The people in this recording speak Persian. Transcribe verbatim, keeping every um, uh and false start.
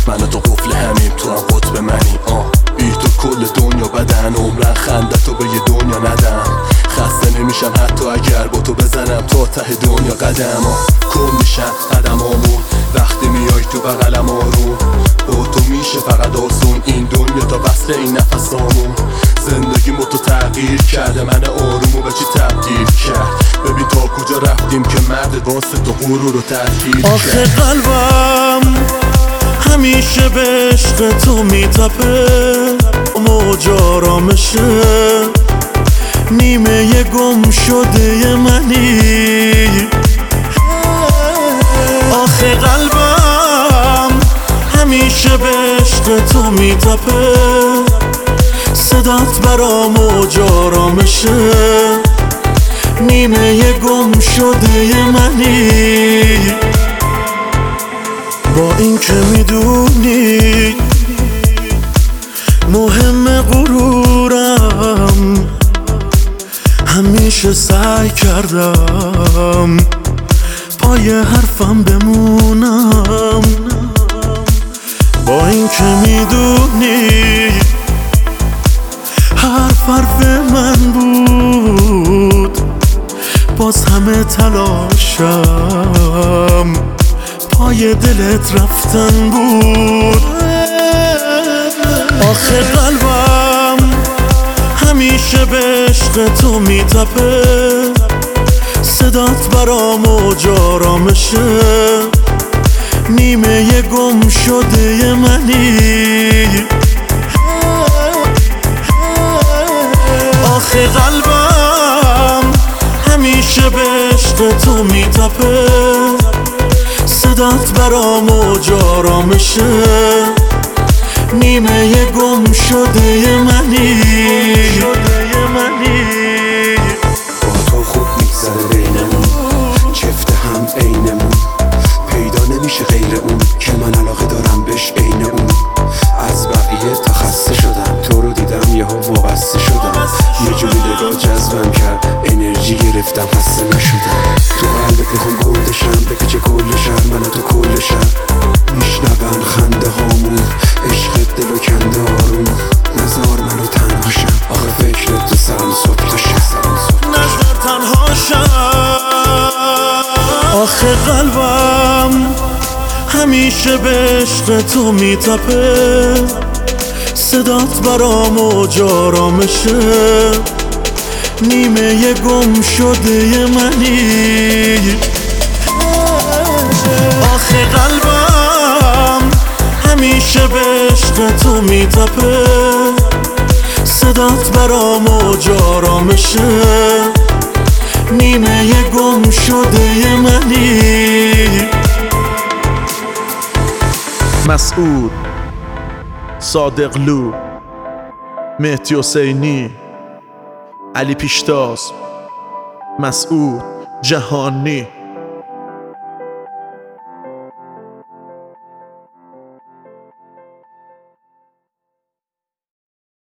من و تو قفل همیم، تو هم قطب منی. آه بی تو کل دنیا بدن، عمرن خنده تو به یه دنیا ندم. خسته نمیشم حتی اگر با تو بزنم تا ته دنیا قدم. آه کن میشن قدمامون وقتی میای تو بغلم آروم. با تو میشه فقط آسون این دنیا تا وصل این نفسامون. زندگی با تو تغییر کرده، من آرومو به چی تبدیل کرد. ببین تا کجا رفتیم که مرد واسه تو غرور رو تحقیر کرد. آخه قلبم همیشه به عشق تو میتپه، موج آرامشه نیمه ی گم شده منی. آخه قلبم همیشه به عشق تو میتپه، صدات برا موج آرامشه نیمه ی گم شده منی. با این که میدونی مهم غرورم، همیشه سعی کردم پای حرفم بمونم. با این که میدونی حرف حرف من بود، باز همه تلاشم پای دلت رفتن بود. آخه قلبم همیشه به عشق تو میتپه، صدات برا موج آرامشه نیمه ی گم شده منی. آخه قلبم همیشه به عشق تو میتپه، صدات برا موج آرامشه نیمه ی گم شده منی. با تو خوب میگذره بینمون، چفته هم عینمون، پیدا نمیشه غیر اون که من علاقه دارم بهش عین اون. از بقیه تا خسته شدم، تو رو دیدم یهو وابسته شدم. یه جوری نگاه جذبم کرد، انرژی گرفتم خسته نشدم. تو قلبت میخوام گندشم، بپیچه کل شهر من و تو کل شهر. میشنون خنده هامون، عشق دلو کنده آروم. نزار منو تنها شم، آخه فکرت تو سرم صبح تا شب. نزار تنها شم. آخه قلبم همیشه به عشق تو میتپه، صدات برا موج آرامشه نیمه ی گم شده منی. آخه قلبم همیشه به عشق تو میتپه، صدات برا موج آرامشه نیمه ی گم شده منی. مسعود، صادقلو، مهدی حسینی، علی پیشتاز، مسعود جهانی.